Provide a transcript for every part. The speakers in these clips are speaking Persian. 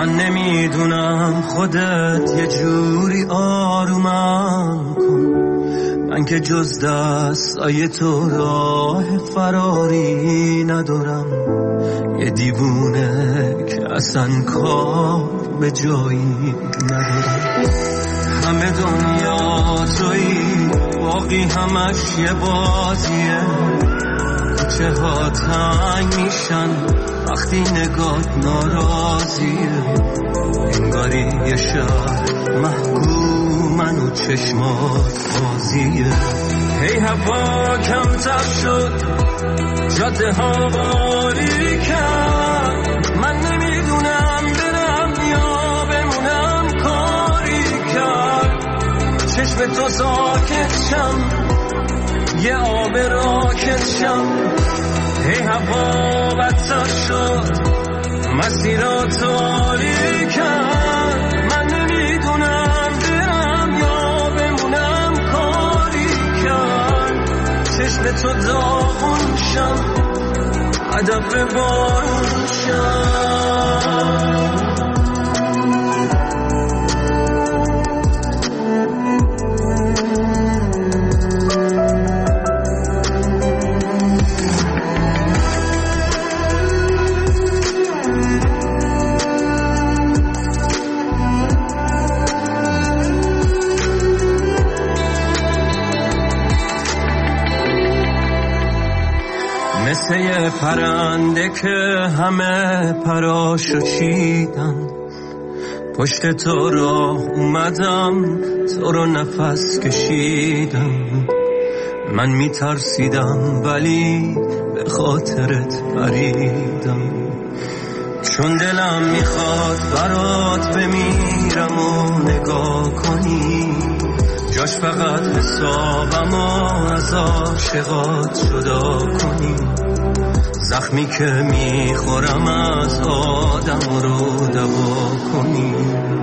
من نمیدونم خودت یه جوری آرومم کن، من که جز دستای تو راه فراری ندارم، یه دیوونه که اصلا کار به جایی ندارم. همه دنیا تویی، باقی همش یه بازیه، کوچه ها تنگ میشن وقتی نگات ناراضیه، انگاری یه شهر محکومن و چشمات بازیه. هی هوا کمتر شد، جاده ها باریکن، من نمیدونم برم یا بمونم، کاری کرد چشم تو ساکت شم، یه آب راکت شم. هی هوا بدتر شد، مسیرات تاریکن، من نمیدونم برم یا بمونم، کاری کرد چشم تو داغون شم، ادب بارون شم. مثل یه پرنده که همه پراشو چیدن، پشت تو راه اومدم، تو رو نفس کشیدم. من میترسیدم ولی به خاطرت پریدم، چون دلم میخواد برات بمیرم و نگاه کنی، جاش فقط حسابم از عاشقات جدا کنی. زخمی که میخورم از آدم رو دوا کنی.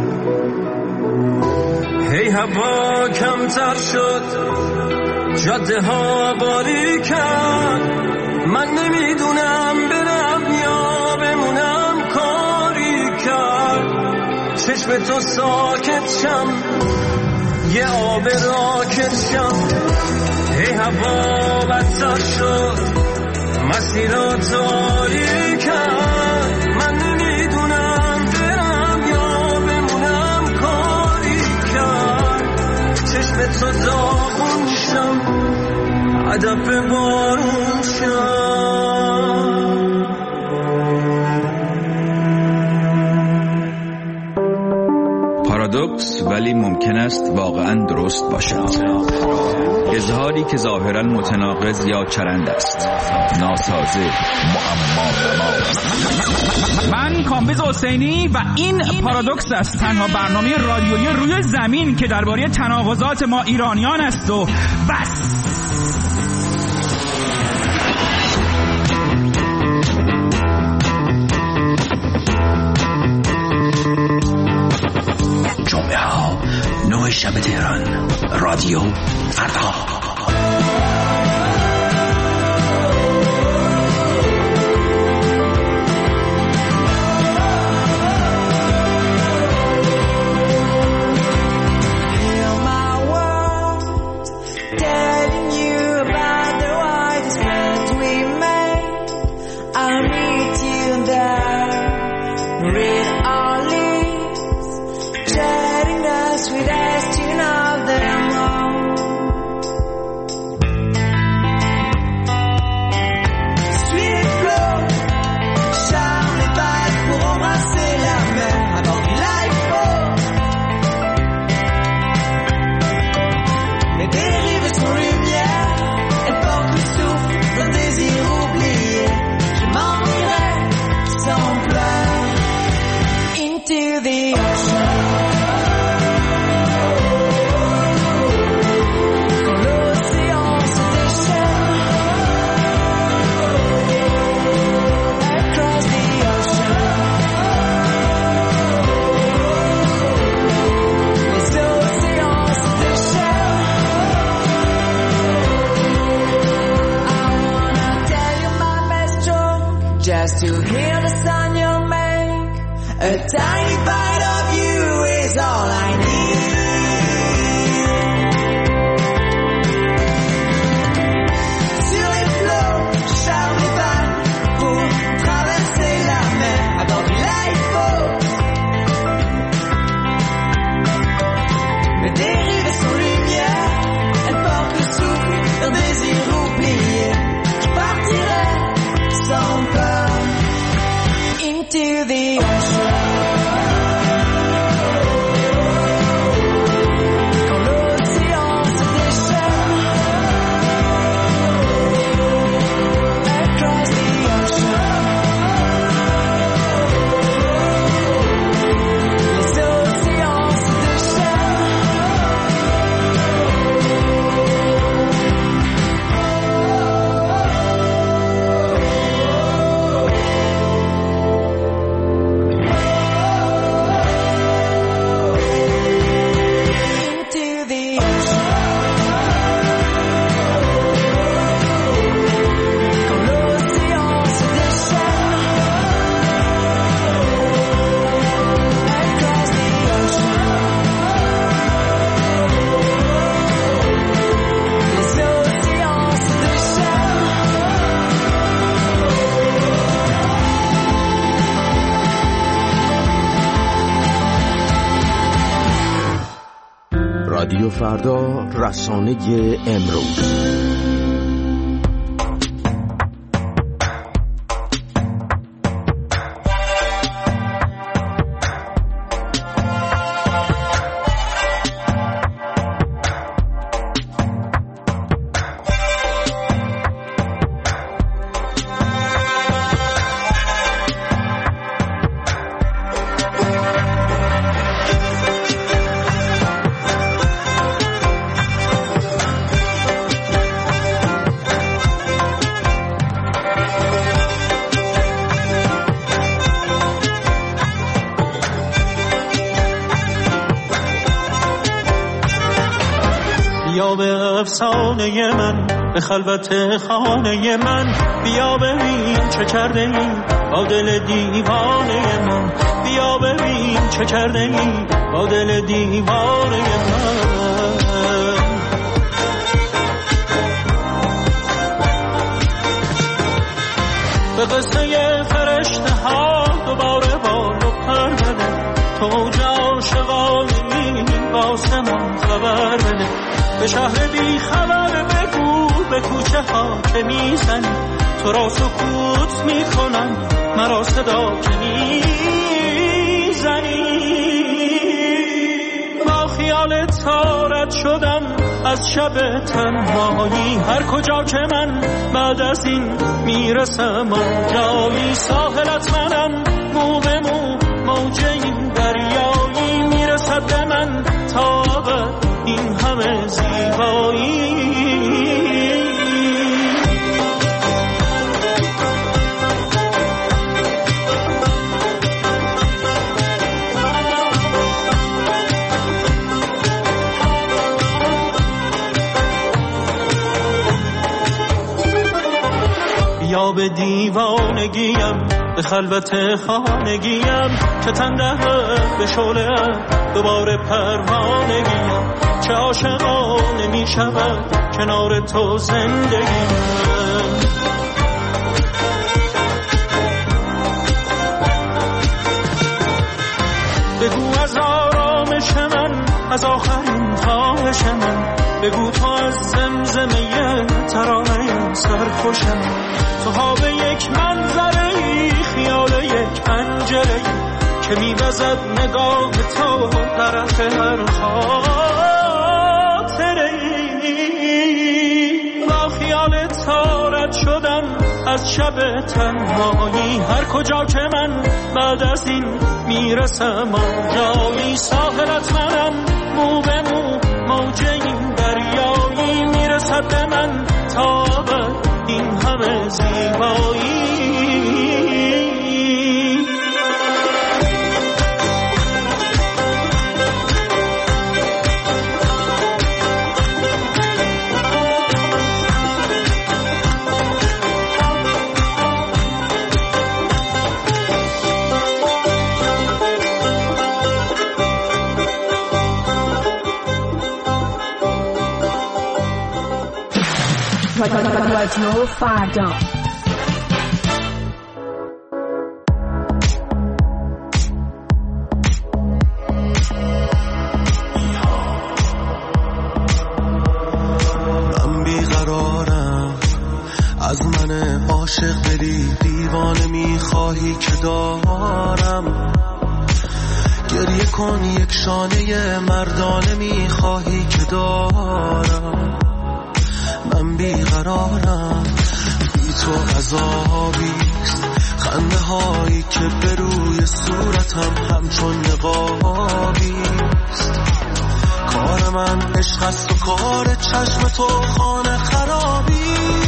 هی هوا کمتر شد، جاده ها باریکن، من نمیدونم برم یا بمونم، کاری کرد چشم تو ساکت شم، یه آب راکت شم. هی هوا بدتر شد، مسیرات تاریکن، من نمیدونم برم یا بمونم، کاری کرد چشم تو داغون شم، ادب بارون شم. پارادوکس ولی ممکن است واقعا درست باشد. اظهاری که ظاهرا متناقض یا چرند است، ناسازه، معما. من کامبیز حسینی و این پارادوکس است، تنها برنامه رادیویی روی زمین که درباره تناقضات ما ایرانیان است و بس. جمعه ها 9 شب تهران، رادیو فردا. Just to hear the sound you make A tiny bite of you is all I need. Sur les flots, Charles et Van, pour traverser la mer à bord du lifeboat. Les dérives sont lumière, elles portent le souffle d'un désir oublié. Je partirai sans peur into the ocean. رادیو فردا، رسانه امروز. بیا به افسانه من، به خلوت خانه من، بیا ببین چه کرده ای با دل دیوانه من، بیا ببین چه کرده ای با دل دیوانه من. به قصه فرشته ها دوباره بال و پر بده، تو اوج عاشقانه‌ای واسه من خبر بده. به شهر بی خبر بگو به کوچه ها که میزنی، تو را سکوت میکنم مرا صدا که میزنی. با خیال تارت شدم از شب تنهایی، هر کجا که من بعد از این میرسم آنجایی. ساحلت منم، مو به مو موج این دریایی، میرسد به من تا ابد این همه زیبایی. یا به دیوانگیم، به خلوت خانگیم، که تنده به شعله دوباره پروانگیم. چه عاشقانه می شود کنار تو زندگیم. بگو از آرامش من، از آخرین خواهش من، بگو تو از زمزمه ترانه سرخوش من. تو ها به یک منظره، خیال یک پنجره که می‌وزد نگاه تو طرف هر خاطره. با خیال تارت شدم از شب تنهایی، هر کجا که من بعد از این میرسم آنجایی. ساحلت منم، مو به مو موج این دریایی، میرسد به من تا ابد این همه زیبایی. رادیو فردا. من بیقرارم، از من عاشق دلی دیوانه میخواهی که دارم. گریه کن یک شانه مردانه میخواهی که دارم. من بیقرارم، بی تو عذابیست، خنده هایی که به روی صورتم همچون نقابیست. کار من عشق است و کار چشم تو خانه خرابی.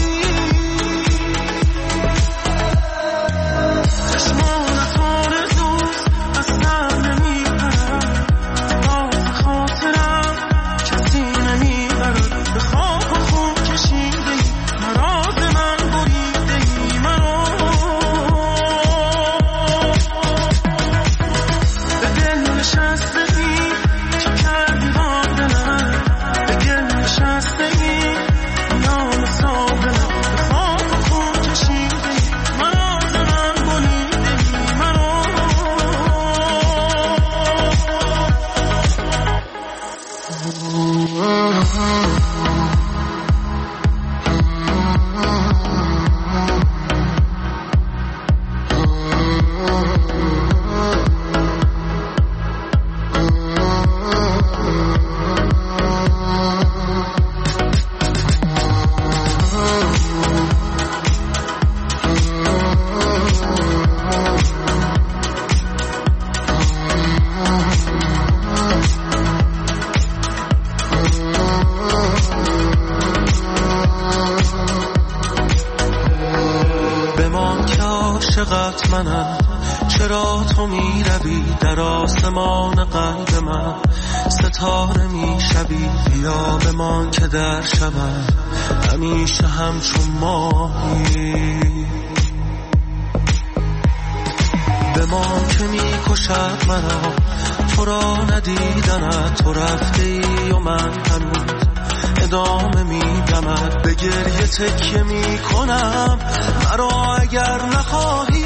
چرا تو می روی در آسمان قلب من، ستاره می شوی. بیا بمان که در شبم همیشه همچون ماهی. بمان که می کشد منو تو را ندیدنت. تو رفته ای و من هنوز ادامه میدمت. به گریه تکیه می کنم مرا اگر نخواهی.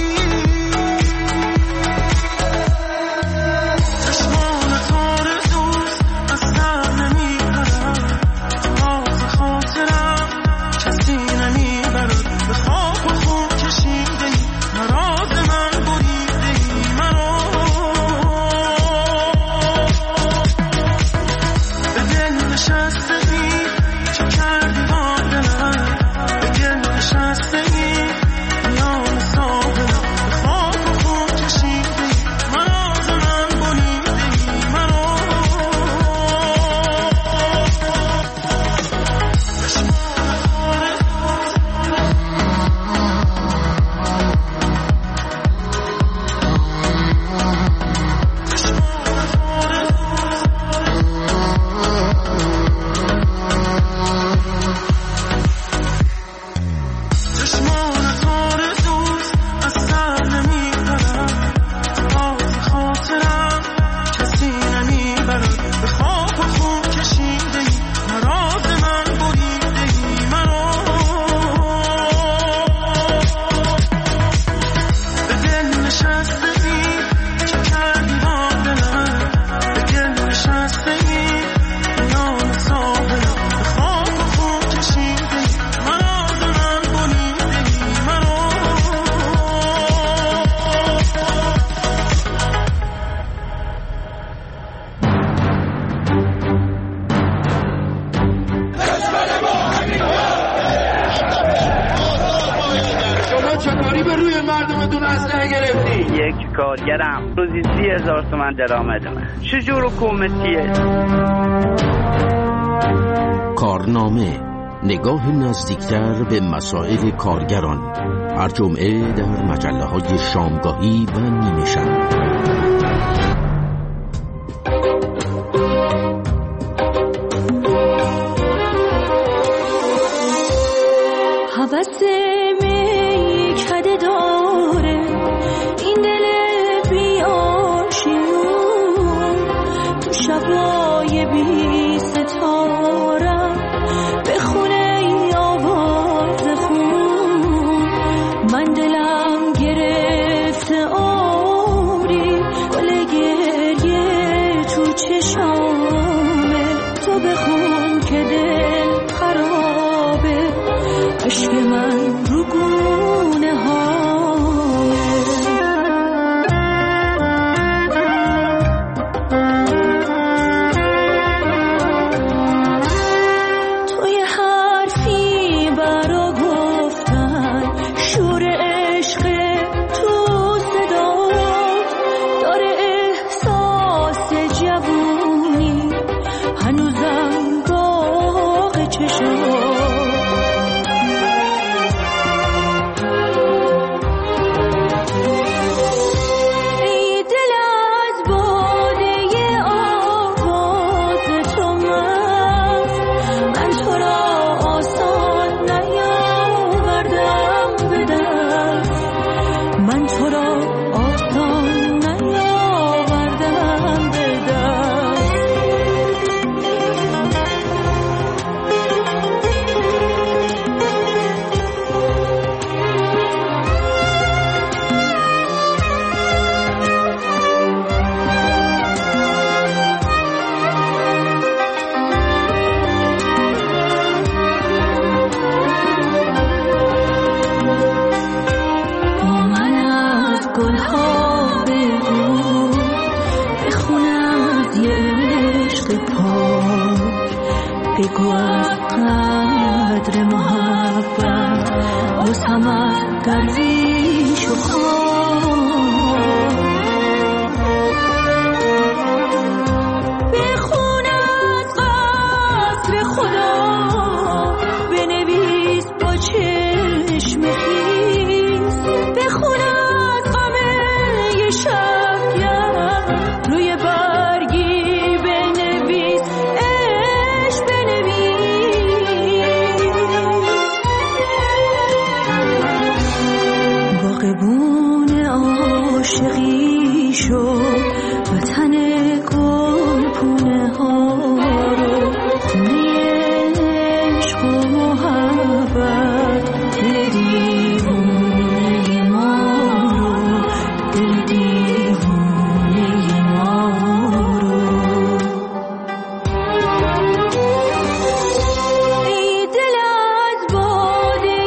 کارگرم روزی 30,000 تومان درآمدمه. چجور حکومتیه؟ کارنامه، نگاه نزدیکتر به مسائل کارگران، هر جمعه در مجله‌های شامگاهی و نیمه شب. هوس می کده داره این دل بی‌آشیون، تو شبای بی ستاره به خونه یا بگو از قدر محبت واسم از درویش و خواب بخون از قصر خدا بنویس با چشم خیز بخون از غم یه شبگرد روی برگی بنویس عشق بنویس باغبون عاشقی شو وطن گلپونه ها رو خونه عشق و محبت دل دیوونه ما رو دل دیوونه ما رو ای دل از باده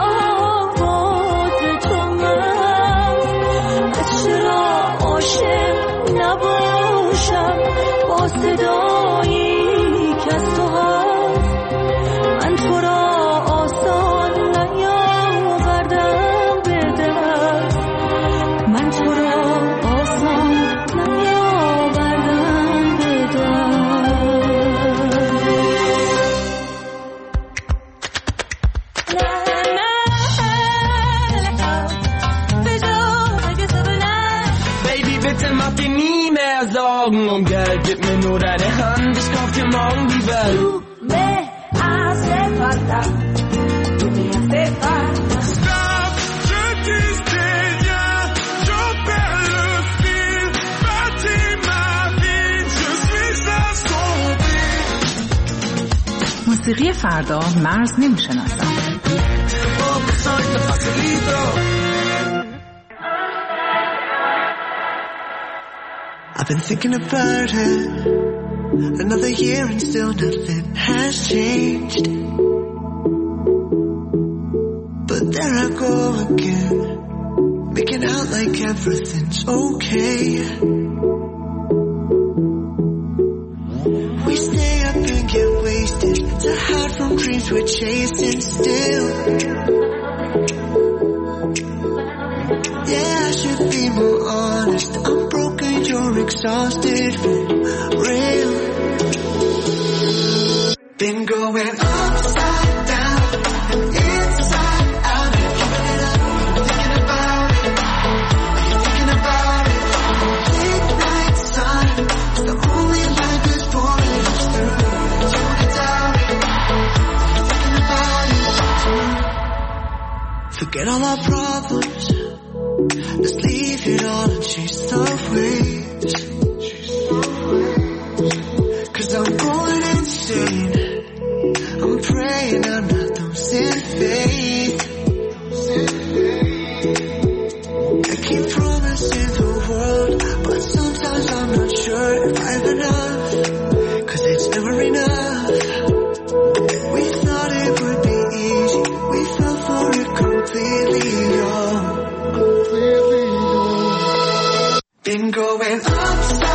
آواز تو از چرا عاشق نباشم با صدایی که از تو هست من تو را آسان نیاوردم به دست من تو را آسان نیاوردم به Baby, bitte mach dir nie mehr Sorgen um Geld. Gib mir nur deine Hand, ich kauf dir morgen die Welt. Du me hace falta, tú me hace falta. Stop, je disais rien, je perds le fil. Bâtis ma vie, je suis assombri. موسیقی فردا مرز نمیشناسم. I've been thinking about it. Another year and still nothing has changed. But there I go again, making out like everything's okay. We stay up and get wasted to hide from dreams we're chasing still. Yeah, I should be more honest. I'm broken, you're exhausted, for real. Been going upside down and inside out, and giving it up, thinking about it. Are you thinking about it? Late night sun, it's the only light that's pouring us through. Don't doubt it. Are you thinking about it? Forget all our problems. Let's leave it all and chase the waves. Cause I'm going insane. I'm praying I'm not losing faith. I keep promising the world, but sometimes I'm not sure if I've enough. Cause it's never enough. We thought it would be easy. We fell for it completely, y'all. Been going upside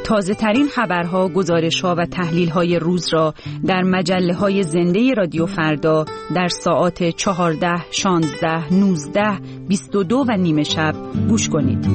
تازه ترین خبرها، گزارش‌ها و تحلیل‌های روز را در مجله‌های زنده رادیو فردا در ساعات 14، 16، 19، 22 و نیمه شب گوش کنید.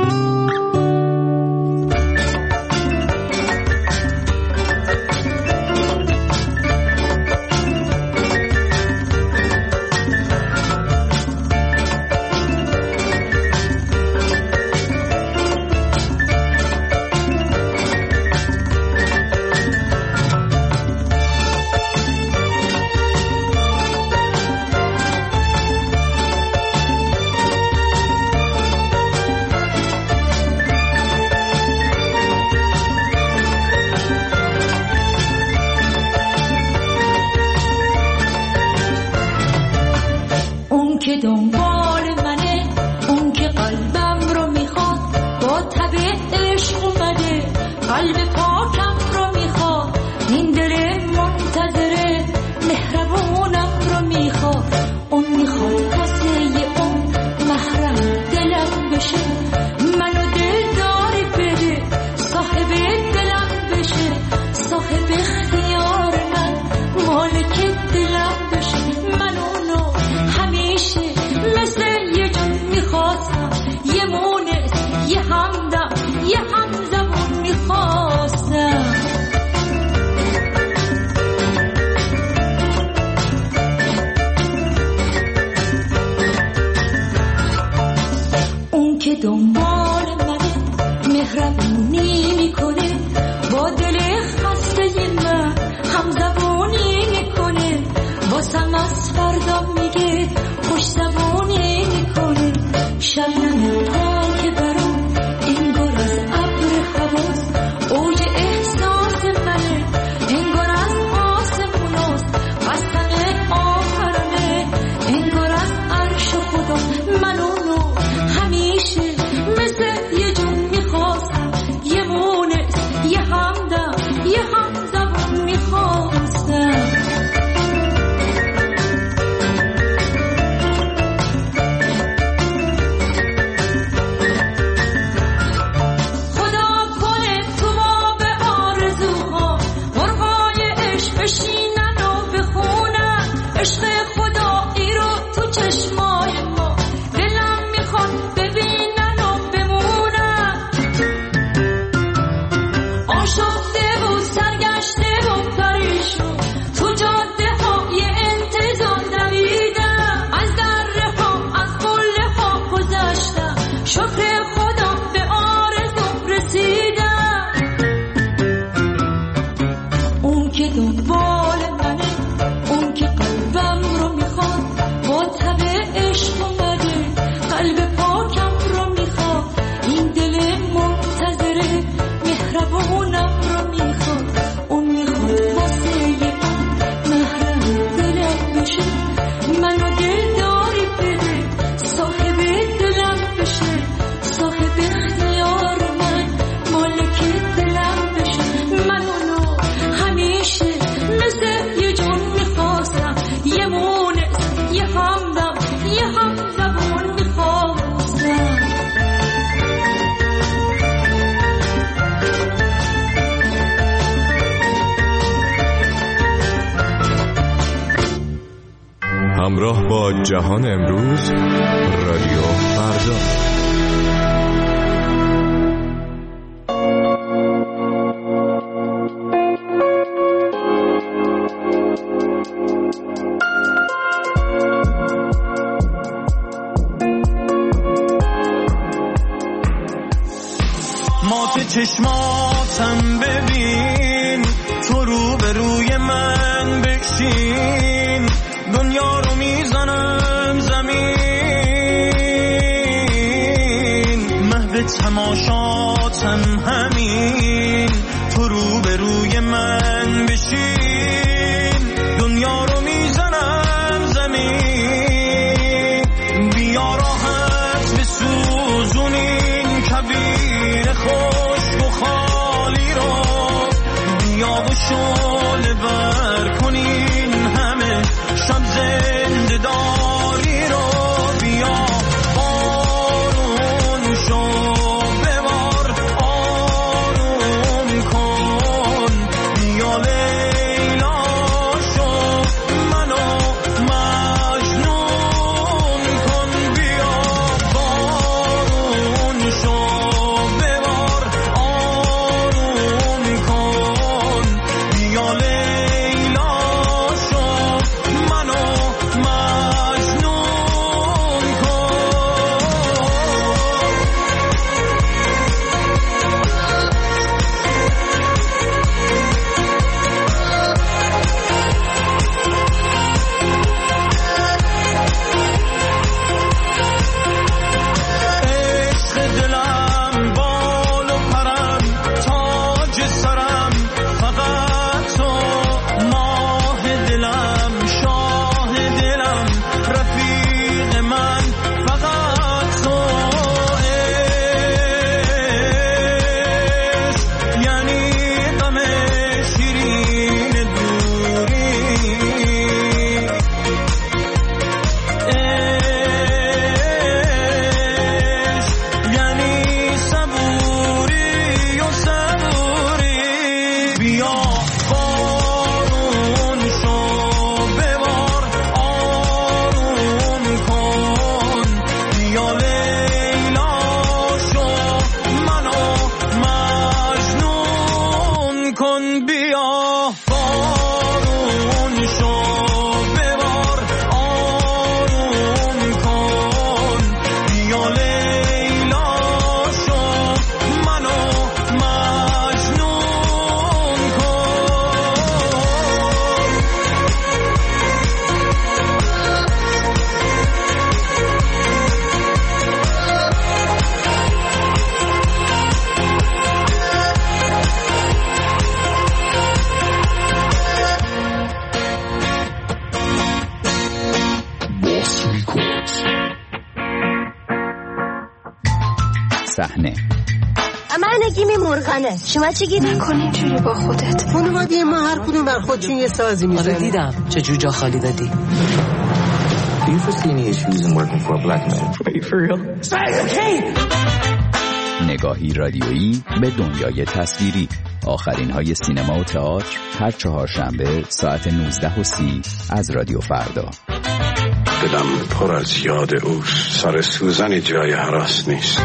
همراه با جهان امروز، رادیو فردا. مات چشماتم ببین، تو رو به روی من بکشین، دنیا رو میزنم زمین، محو تماشاتم همین، تو رو به روی من بشین، دنیا رو میزنم زمین، بیا راحت بسوزونین کبیر خشک و خالی رو، بیا و شعله بر کنین همه شب زنده داری رو، بیا بارون شو ببار آروم گرگانه. شما چی گیری کنی اینجوری با خودت؟ خانواده ما هر کدوم بر خودشون یه سازی میزنه. آره دیدم چه جور جا خالی دادی. Do you foresee any issues in working for a black man? Are you for real? نگاهی رادیویی به دنیای تصویری. آخرین های سینما و تئاتر هر چهارشنبه ساعت 19:30 از رادیو فردا. دلم پر از یاد اوست. سر سوزنی جای هراس نیست.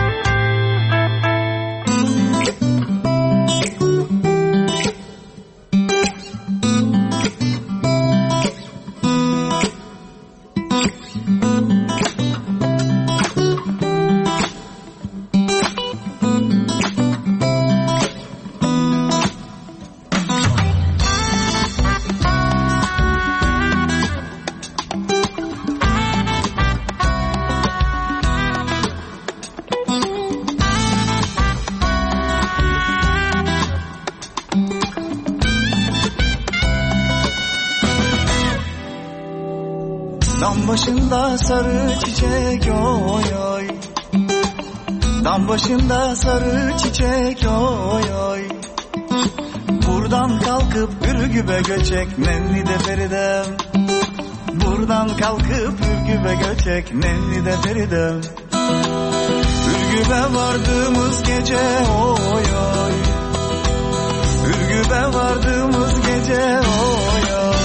Dam başında sarı çiçek oy oy. Dam başında sarı çiçek oy oy. Buradan kalkıp Ürgüp'e göçek nenni de Feridem. Buradan kalkıp Ürgüp'e göçek nenni de Feridem. Ürgüp'e vardığımız gece oy oy. Ürgüp'e vardığımız gece oy oy.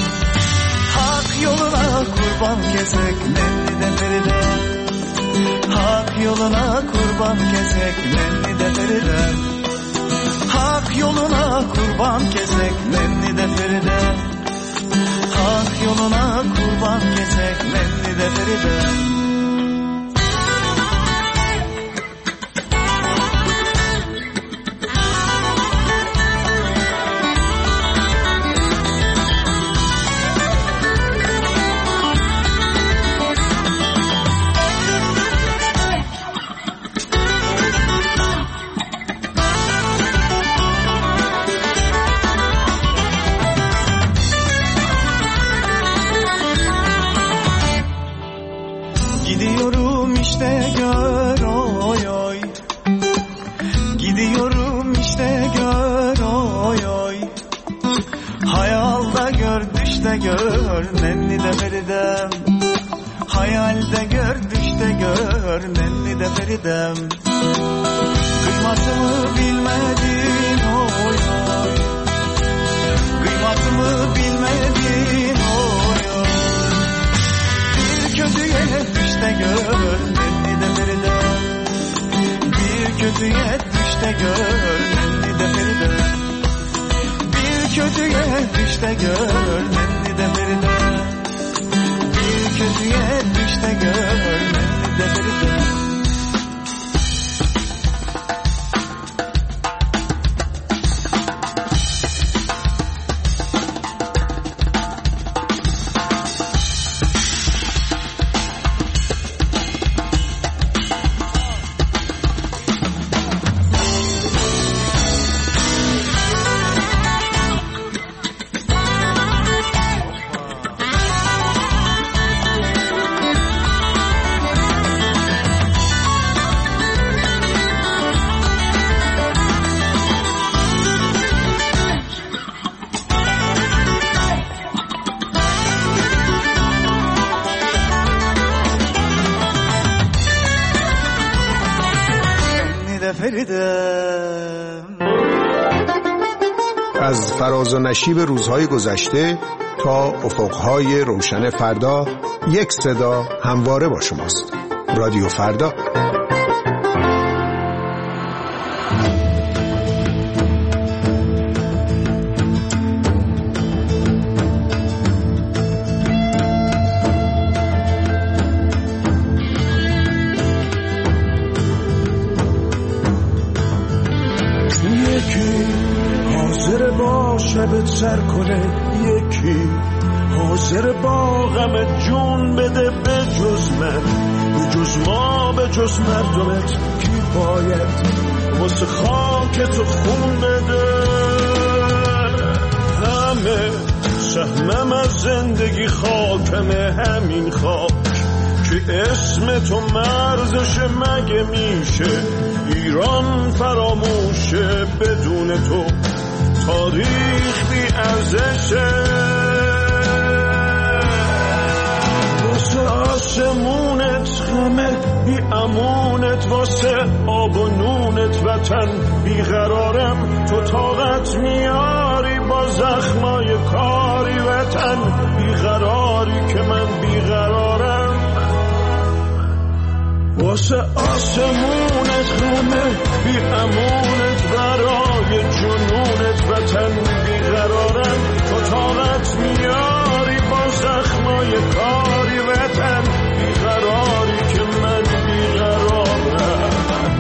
Yoluna kurban kesek nenni de Feride. Hak yoluna kurban kesek nenni de Feride. Hak yoluna kurban kesek nenni de Feride. Hak yoluna kurban kesek nenni de Feride. Gidiyorum işte gör oy oy. Gidiyorum işte gör oy oy. Hayalda gör düşte gör nenni de Feridem. Hayalde gör düşte gör nenni de Feridem. Kıymatımı bilmedin oy oy. Kıymatımı bilmedin oy oy. Bir kötüye düşte gör nenni de Feridem. Bir kötüye düşte gör nenni de Feridem. Bir kötüye düşte gör nenni de Feridem. Bir kötüye düşte gör nenni de Feridem. از فراز و نشیب روزهای گذشته تا افقهای روشن فردا، یک صدا همواره با شماست. رادیو فردا. شبت سر کنه یکی حاضر با غم جون بده به جز من، به جز ما، به جز مردمت کی باید واسه خاک تو خون بده. همه سهمم از زندگی خاکمه، همین خاک که اسم تو مرزش مگه میشه، ایران فراموشه بدون تو، تاریخ بی ارزشه. واسه آسمونت غمه بی امونت، واسه آب و نونت وطن بیقرارم، تو طاقت میاری با زخمای کاری وطن بیقراری که من بیقرارم. واسه آسمونت غمه بی امونت، برای جنونت وطن بیقرارم، تو طاقت میاری با زخمای کاری وطن بیقراری که من بیقرارم.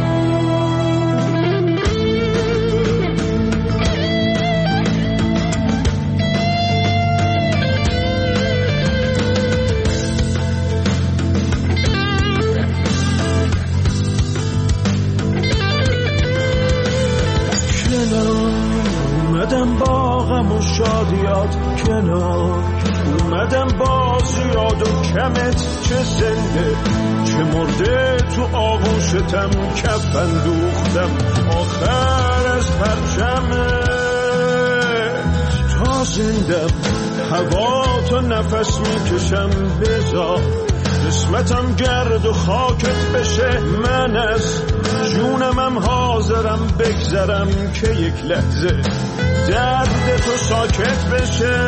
اومدم با غم و شادیات کنار، اومدم با زیاد و کمت، چه زنده چه مرده تو آغوشتم کفن دوختم آخر از پرچمت. تا زندم هوا تو نفس میکشم، بذار قسمتم گرد و خاکت بشه، من از جونمم حاضرم بگذرم که یک لحظه درد تو ساکت بشه.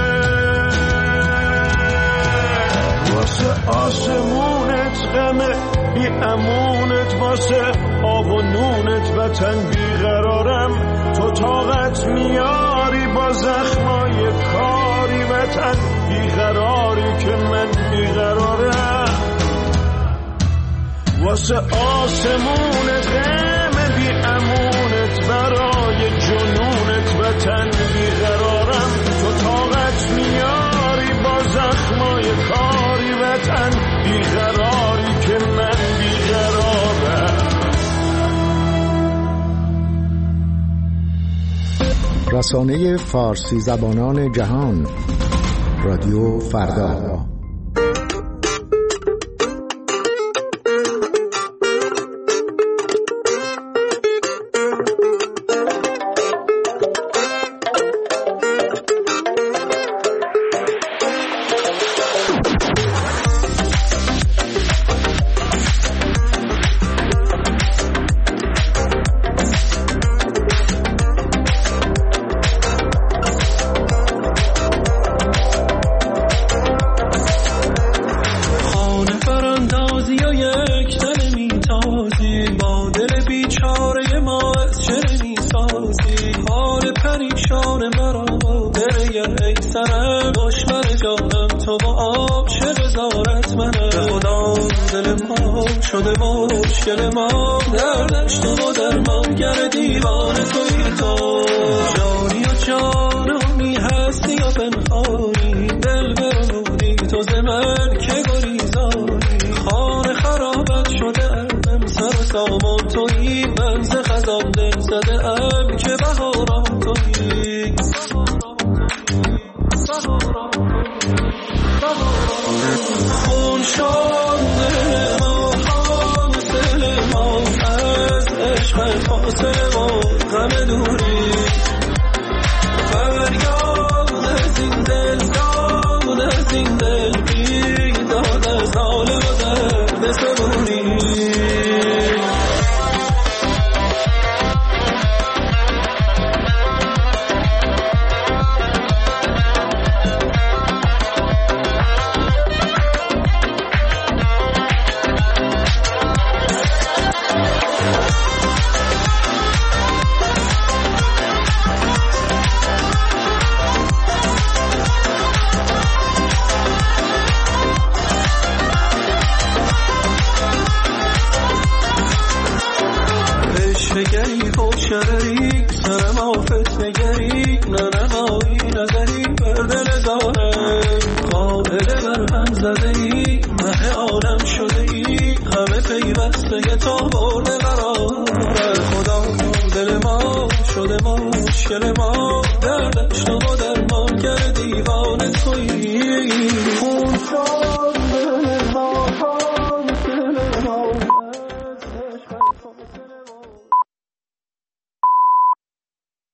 واسه آسمونت غمه بی امونت، واسه آب و نونت وطن بیقرارم، تو طاقت میاری با زخمای کاری وطن بیقراری که من بیقرارم. واسه آسمونت غمه بی امونت، برای جنونت وطن بیقرارم، تو طاقت میاری با زخمای کاری وطن بیقراری که من بیقرارم. رسانه فارسی زبانان جهان، رادیو فردا. دردش تو با درمان کرد دیوانه تویی.